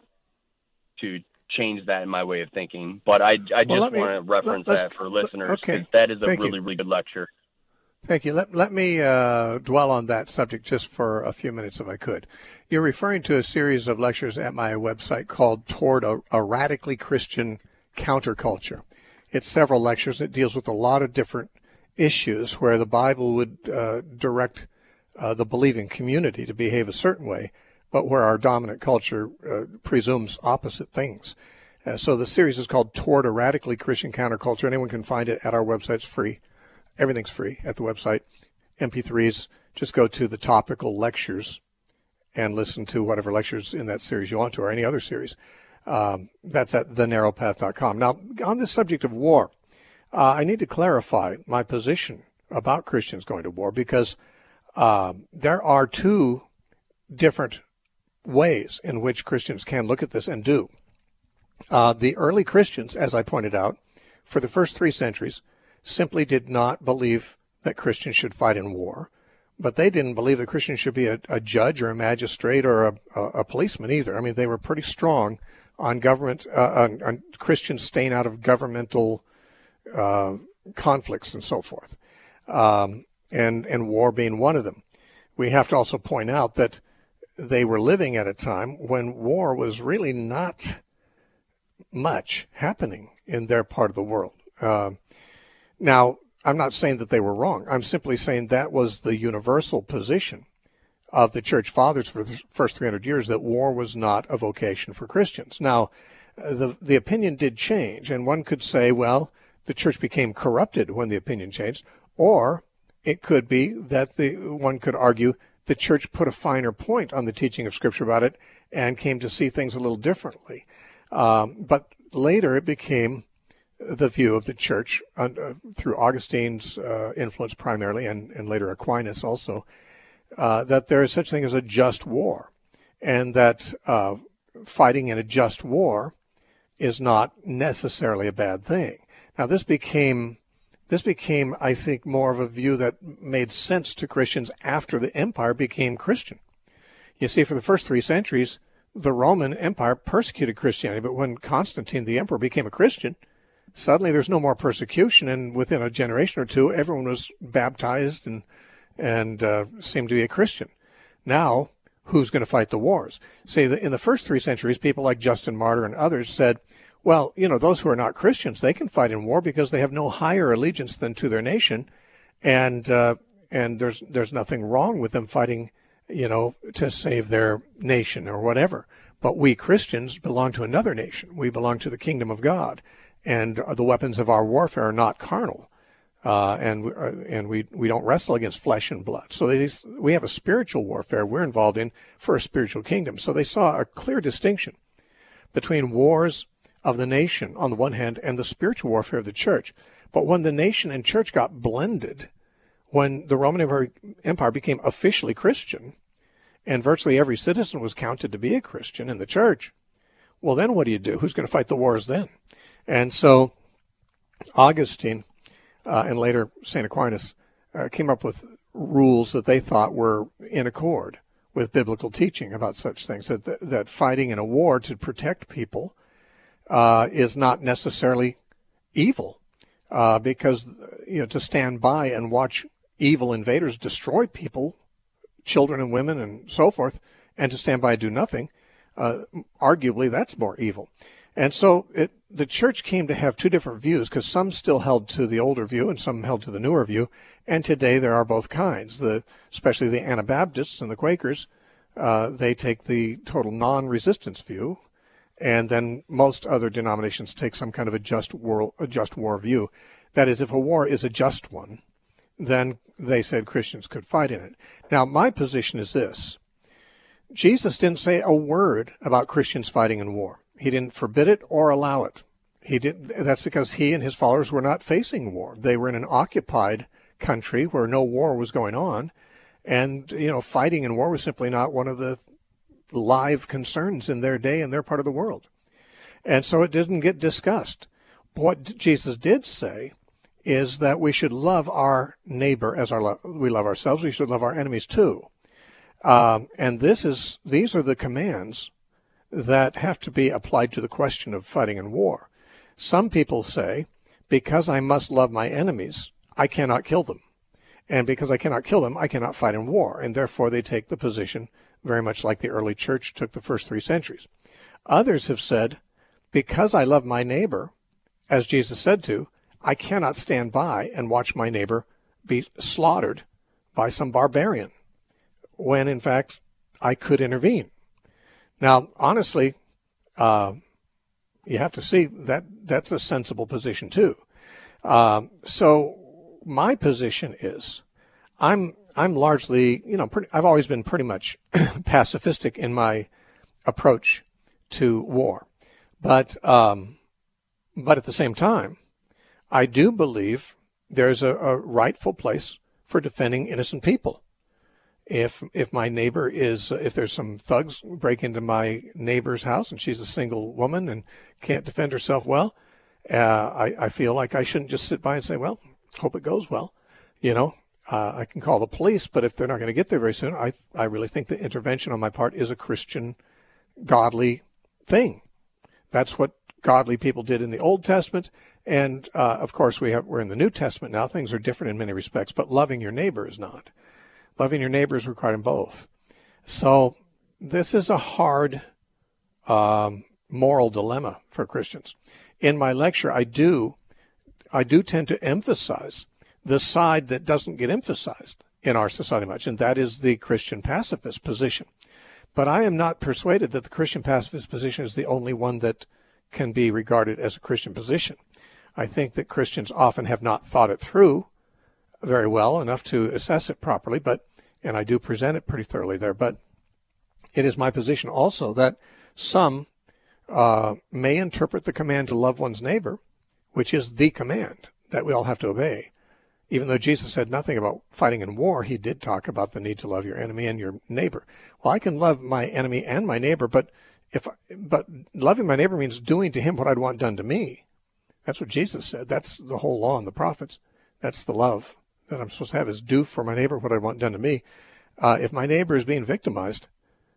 to change that in my way of thinking. But I, I just well, want to reference let, that for listeners, because okay. that is a Thank really, you. really good lecture. Thank you. Let, let me uh, dwell on that subject just for a few minutes, if I could. You're referring to a series of lectures at my website called Toward a, a Radically Christian Counterculture. It's several lectures. It deals with a lot of different issues where the Bible would uh, direct uh, the believing community to behave a certain way, but where our dominant culture uh, presumes opposite things. Uh, so the series is called Toward a Radically Christian Counterculture. Anyone can find it at our website. It's free. Everything's free at the website. M P threes, just go to the topical lectures and listen to whatever lectures in that series you want to, or any other series. Um, that's at the narrow path dot com. Now, on the subject of war, Uh, I need to clarify my position about Christians going to war, because uh, there are two different ways in which Christians can look at this and do. Uh, the early Christians, as I pointed out, for the first three centuries, simply did not believe that Christians should fight in war, but they didn't believe that Christians should be a, a judge or a magistrate or a, a, a policeman either. I mean, they were pretty strong on government, uh, on, on Christians staying out of governmental Uh, conflicts and so forth, um, and and war being one of them. We have to also point out that they were living at a time when war was really not much happening in their part of the world. Uh, now, I'm not saying that they were wrong. I'm simply saying that was the universal position of the church fathers for the first three hundred years, that war was not a vocation for Christians. Now, the the opinion did change, and one could say, well, the church became corrupted when the opinion changed, or it could be that the one could argue the church put a finer point on the teaching of Scripture about it and came to see things a little differently. Um, but later it became the view of the church uh, through Augustine's uh, influence primarily, and, and later Aquinas also, uh, that there is such a thing as a just war, and that uh, fighting in a just war is not necessarily a bad thing. Now, this became, this became, I think, more of a view that made sense to Christians after the empire became Christian. You see, for the first three centuries, the Roman Empire persecuted Christianity, but when Constantine, the emperor, became a Christian, suddenly there's no more persecution, and within a generation or two, everyone was baptized and and uh, seemed to be a Christian. Now, who's going to fight the wars? See, in the first three centuries, people like Justin Martyr and others said, well, you know, those who are not Christians, they can fight in war because they have no higher allegiance than to their nation, and uh, and there's there's nothing wrong with them fighting, you know, to save their nation or whatever. But we Christians belong to another nation. We belong to the kingdom of God, and the weapons of our warfare are not carnal, uh, and uh, and we we don't wrestle against flesh and blood. So they, we have a spiritual warfare we're involved in for a spiritual kingdom. So they saw a clear distinction between wars of the nation on the one hand and the spiritual warfare of the church. But when the nation and church got blended, when the Roman Empire became officially Christian, and virtually every citizen was counted to be a Christian in the church, well, then what do you do? Who's going to fight the wars then? And so Augustine uh, and later Saint Aquinas uh, came up with rules that they thought were in accord with biblical teaching about such things, that that fighting in a war to protect people uh, is not necessarily evil, uh, because, you know, to stand by and watch evil invaders destroy people, children and women and so forth, and to stand by and do nothing, uh, arguably that's more evil. And so it, the church came to have two different views, because some still held to the older view and some held to the newer view. And today there are both kinds, the, especially the Anabaptists and the Quakers. Uh, they take the total non-resistance view. And then most other denominations take some kind of a just war, a just war view. That is, if a war is a just one, then they said Christians could fight in it. Now, my position is this. Jesus didn't say a word about Christians fighting in war. He didn't forbid it or allow it. He did. That's because he and his followers were not facing war. They were in an occupied country where no war was going on. And, you know, fighting in war was simply not one of the live concerns in their day and their part of the world. And so it didn't get discussed. What Jesus did say is that we should love our neighbor as our lo- we love ourselves. We should love our enemies too. Um, and this is these are the commands that have to be applied to the question of fighting in war. Some people say, because I must love my enemies, I cannot kill them. And because I cannot kill them, I cannot fight in war. And therefore they take the position very much like the early church took the first three centuries. Others have said, because I love my neighbor, as Jesus said to, I cannot stand by and watch my neighbor be slaughtered by some barbarian, when in fact I could intervene. Now, honestly, uh, you have to see that that's a sensible position too. Um, so my position is, I'm I'm largely, you know, pretty, I've always been pretty much pacifistic in my approach to war, but um, but at the same time, I do believe there's a, a rightful place for defending innocent people. If if my neighbor is, if there's some thugs break into my neighbor's house and she's a single woman and can't defend herself well, uh, I, I feel like I shouldn't just sit by and say, well, hope it goes well. You know, uh, I can call the police, but if they're not going to get there very soon, I I really think the intervention on my part is a Christian, godly thing. That's what godly people did in the Old Testament. And, uh, of course, we have, we're in the New Testament now. Things are different in many respects, but loving your neighbor is not. Loving your neighbor is required in both. So this is a hard um, moral dilemma for Christians. In my lecture, I do, I do tend to emphasize the side that doesn't get emphasized in our society much, and that is the Christian pacifist position. But I am not persuaded that the Christian pacifist position is the only one that can be regarded as a Christian position. I think that Christians often have not thought it through very well enough to assess it properly, but, and I do present it pretty thoroughly there, but it is my position also that some uh, may interpret the command to love one's neighbor, which is the command that we all have to obey. Even though Jesus said nothing about fighting in war, he did talk about the need to love your enemy and your neighbor. Well, I can love my enemy and my neighbor, but if but loving my neighbor means doing to him what I'd want done to me. That's what Jesus said. That's the whole law and the prophets. That's the love that I'm supposed to have, is do for my neighbor what I want done to me. Uh, if my neighbor is being victimized,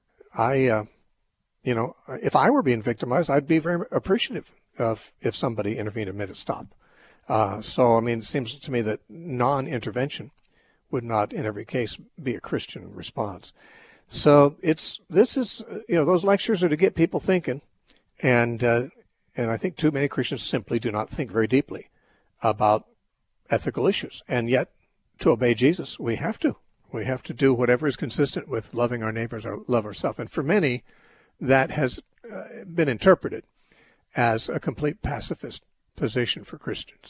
I, uh, you know, if I were being victimized, I'd be very appreciative of if somebody intervened and made it stop. Uh, so, I mean, it seems to me that non-intervention would not, in every case, be a Christian response. So it's, this is, you know, those lectures are to get people thinking, and, uh, and I think too many Christians simply do not think very deeply about ethical issues. And yet, to obey Jesus, we have to. We have to do whatever is consistent with loving our neighbors or love ourselves. And for many, that has uh, been interpreted as a complete pacifist position for Christians.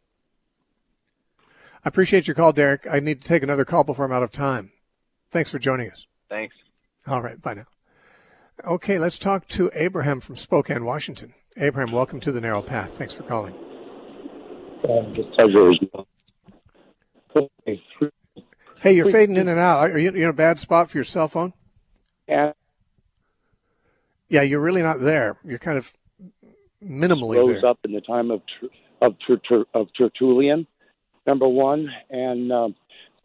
I appreciate your call, Derek. I need to take another call before I'm out of time. Thanks for joining us. Thanks. All right, bye now. Okay, let's talk to Abraham from Spokane, Washington. Abraham, welcome to the Narrow Path. Thanks for calling. Hey, you're fading in and out. Are you in a bad spot for your cell phone? Yeah. Yeah, you're really not there. You're kind of minimally rose there. up in the time of of of Tertullian, number one. And um,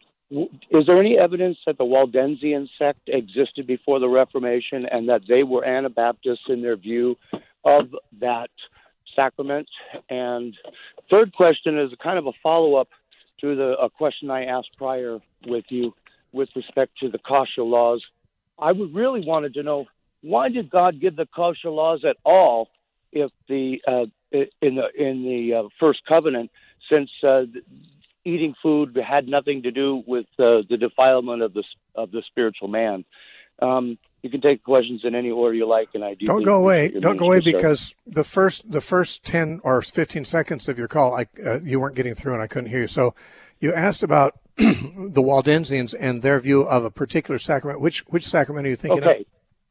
is there any evidence that the Waldensian sect existed before the Reformation and that they were Anabaptists in their view of that sacrament? And third question is kind of a follow-up to the a question I asked prior with you with respect to the kosher laws. I would really wanted to know, why did God give the kosher laws at all if the uh, in the in the uh, first covenant, since uh, eating food had nothing to do with uh, the defilement of the of the spiritual man? Um, you can take questions in any order you like, and I do. Don't go away. Don't go away because the first the first ten or fifteen seconds of your call, I uh, you weren't getting through, and I couldn't hear you. So, you asked about the Waldensians and their view of a particular sacrament. Which which sacrament are you thinking okay. of?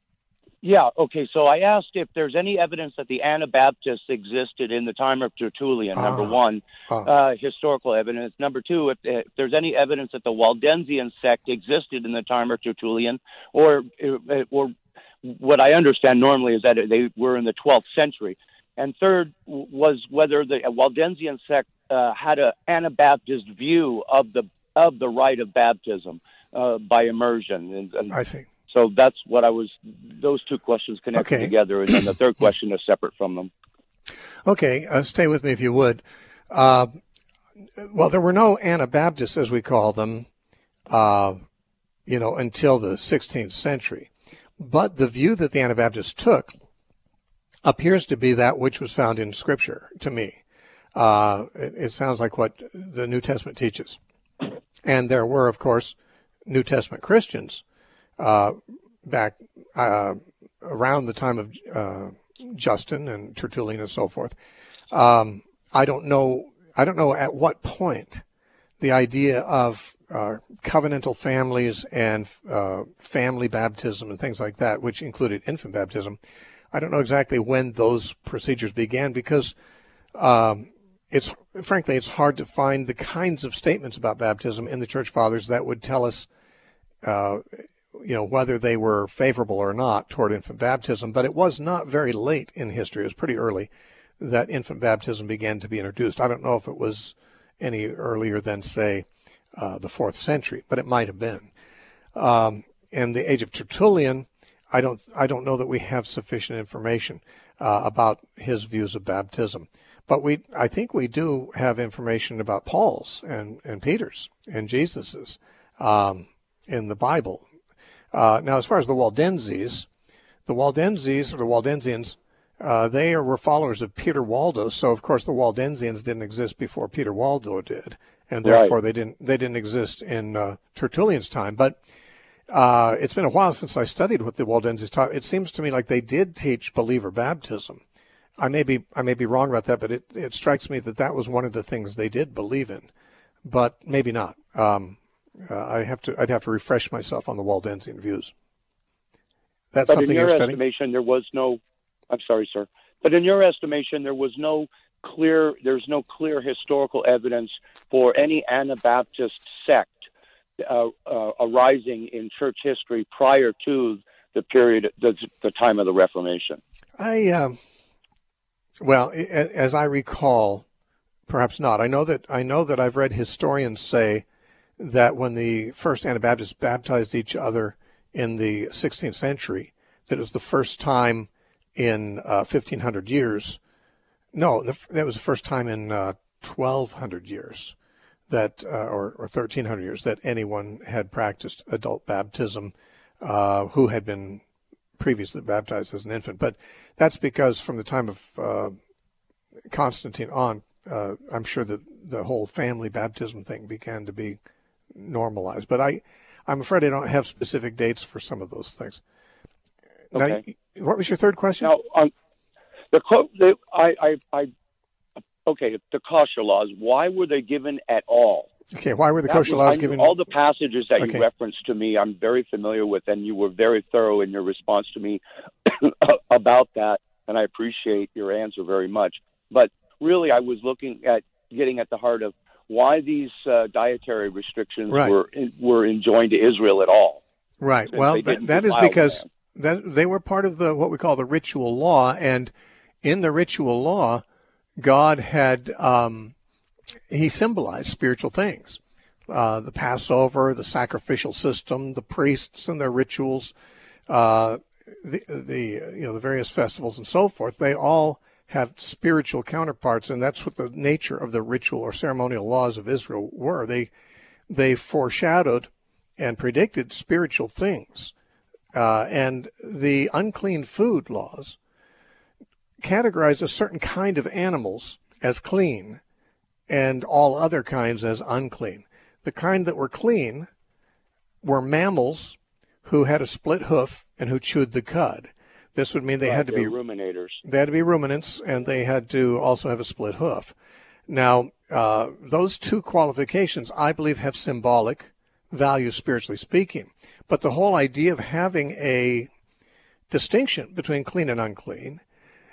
Yeah, okay. So I asked if there's any evidence that the Anabaptists existed in the time of Tertullian, ah, number one, ah. uh, historical evidence. Number two, if, if there's any evidence that the Waldensian sect existed in the time of Tertullian, or or what I understand normally is that they were in the twelfth century. And third was whether the Waldensian sect uh, had an Anabaptist view of the of the rite of baptism uh, by immersion. And, and I see. So that's what I was, those two questions connected okay. together, and then the third question is separate from them. Okay, uh, stay with me if you would. Uh, well, there were no Anabaptists, as we call them, uh, you know, until the sixteenth century. But the view that the Anabaptists took appears to be that which was found in Scripture to me. Uh, it, it sounds like what the New Testament teaches. And there were, of course, New Testament Christians Uh, back uh, around the time of uh, Justin and Tertullian and so forth. Um, I don't know. I don't know at what point the idea of uh, covenantal families and uh, family baptism and things like that, which included infant baptism, I don't know exactly when those procedures began, because um, it's frankly it's hard to find the kinds of statements about baptism in the Church Fathers that would tell us. Uh, you know, whether they were favorable or not toward infant baptism, but it was not very late in history. It was pretty early that infant baptism began to be introduced. I don't know if it was any earlier than, say, uh, the fourth century, but it might have been. Um, in the age of Tertullian, I don't, I don't know that we have sufficient information uh, about his views of baptism, but we, I think we do have information about Paul's and, and Peter's and Jesus's um, in the Bible. Uh, now, as far as the Waldenses, the Waldenses or the Waldensians, uh, they were followers of Peter Waldo. So, of course, the Waldensians didn't exist before Peter Waldo did, and therefore right. they didn't they didn't exist in uh, Tertullian's time. But uh, it's been a while since I studied what the Waldenses taught. It seems to me like they did teach believer baptism. I may be I may be wrong about that, but it it strikes me that that was one of the things they did believe in, but maybe not. Um, Uh, I have to. I'd have to refresh myself on the Waldensian views. That's but something in your you're studying? estimation, there was no. I'm sorry, sir. But in your estimation, there was no clear. There's no clear historical evidence for any Anabaptist sect uh, uh, arising in church history prior to the period, the, the time of the Reformation. I, um, well, as I recall, perhaps not. I know that I know that I've read historians say that when the first Anabaptists baptized each other in the sixteenth century, that it was the first time in uh, fifteen hundred years. No, the, that was the first time in uh, twelve hundred years that, uh, or, or thirteen hundred years, that anyone had practiced adult baptism uh, who had been previously baptized as an infant. But that's because from the time of uh, Constantine on, uh, I'm sure that the whole family baptism thing began to be normalized. But I, I'm afraid I don't have specific dates for some of those things. Okay. Now, what was your third question? Now, um, the, the I, I, I, okay, the kosher laws. Why were they given at all? Okay, why were the That kosher was, laws I, given? All the passages that okay. you referenced to me, I'm very familiar with, and you were very thorough in your response to me about that, and I appreciate your answer very much. But really, I was looking at getting at the heart of why these uh, dietary restrictions right. were were enjoined to Israel at all. Right. Well, that, that is because that they were part of the what we call the ritual law, and in the ritual law, God had um, he symbolized spiritual things, uh, the Passover, the sacrificial system, the priests and their rituals, uh, the the you know the various festivals and so forth. They all have spiritual counterparts, and that's what the nature of the ritual or ceremonial laws of Israel were. They they foreshadowed and predicted spiritual things. Uh, and the unclean food laws categorize a certain kind of animals as clean and all other kinds as unclean. The kind that were clean were mammals who had a split hoof and who chewed the cud. This would mean they right, had to be ruminators. They had to be ruminants, and they had to also have a split hoof. Now, uh, those two qualifications, I believe, have symbolic value, spiritually speaking. But the whole idea of having a distinction between clean and unclean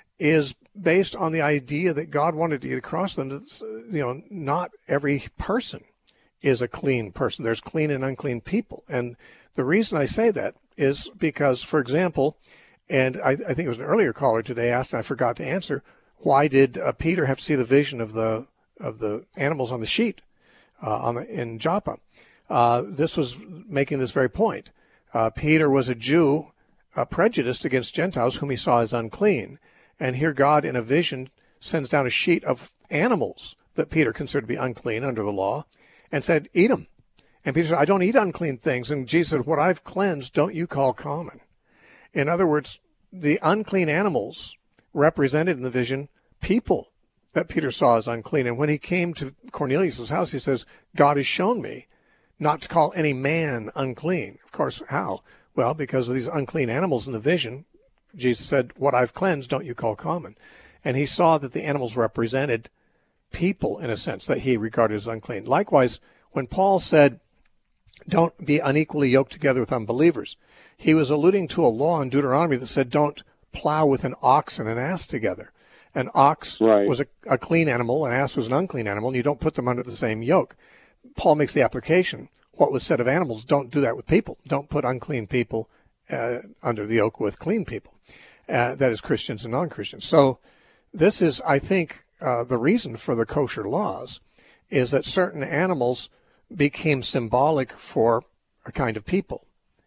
is based on the idea that God wanted to get across them that, you know, not every person is a clean person. There's clean and unclean people. And the reason I say that is because, for example, and I, I think it was an earlier caller today asked, and I forgot to answer, why did uh, Peter have to see the vision of the of the animals on the sheet uh, on the, in Joppa? Uh, this was making this very point. Uh, Peter was a Jew uh, prejudiced against Gentiles whom he saw as unclean. And here God, in a vision, sends down a sheet of animals that Peter considered to be unclean under the law and said, eat them. And Peter said, I don't eat unclean things. And Jesus said, what I've cleansed, don't you call common. In other words, the unclean animals represented in the vision people that Peter saw as unclean. And when he came to Cornelius' house, he says, God has shown me not to call any man unclean. Of course, how? Well, because of these unclean animals in the vision, Jesus said, what I've cleansed, don't you call common. And he saw that the animals represented people, in a sense, that he regarded as unclean. Likewise, when Paul said, don't be unequally yoked together with unbelievers, he was alluding to a law in Deuteronomy that said, don't plow with an ox and an ass together. An ox right. was a, a clean animal, an ass was an unclean animal, and you don't put them under the same yoke. Paul makes the application, what was said of animals, don't do that with people. Don't put unclean people uh, under the yoke with clean people. Uh, that is Christians and non-Christians. So this is, I think, uh, the reason for the kosher laws is that certain animals became symbolic for a kind of people.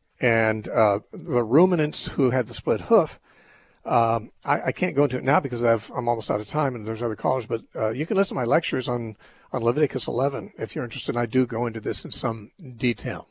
And uh, the ruminants who had the split hoof, um, I, I can't go into it now because I've, I'm almost out of time and there's other callers, but uh, you can listen to my lectures on, on Leviticus eleven if you're interested. I do go into this in some detail.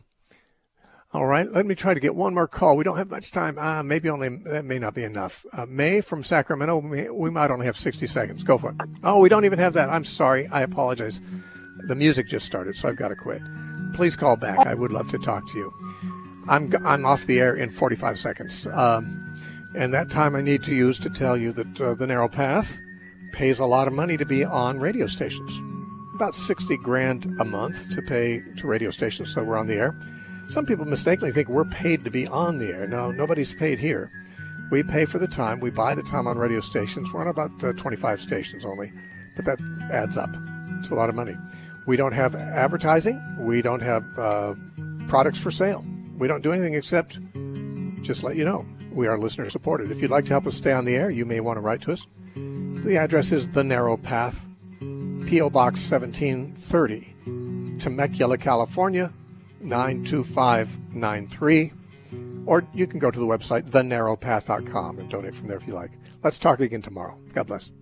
All right, let me try to get one more call. We don't have much time. Uh, maybe only, that may not be enough. Uh, May from Sacramento, we, we might only have sixty seconds. Go for it. Oh, we don't even have that. I'm sorry. I apologize. The music just started, so I've got to quit. Please call back. I would love to talk to you. I'm I'm off the air in forty-five seconds. Um, and that time I need to use to tell you that uh, The Narrow Path pays a lot of money to be on radio stations. About sixty grand a month to pay to radio stations so we're on the air. Some people mistakenly think we're paid to be on the air. No, nobody's paid here. We pay for the time. We buy the time on radio stations. We're on about uh, twenty-five stations only, but that adds up to a lot of money. We don't have advertising. We don't have uh, products for sale. We don't do anything except just let you know we are listener supported. If you'd like to help us stay on the air, you may want to write to us. The address is The Narrow Path, P O Box seventeen thirty, Temecula, California, nine two five nine three. Or you can go to the website the narrow path dot com and donate from there if you like. Let's talk again tomorrow. God bless.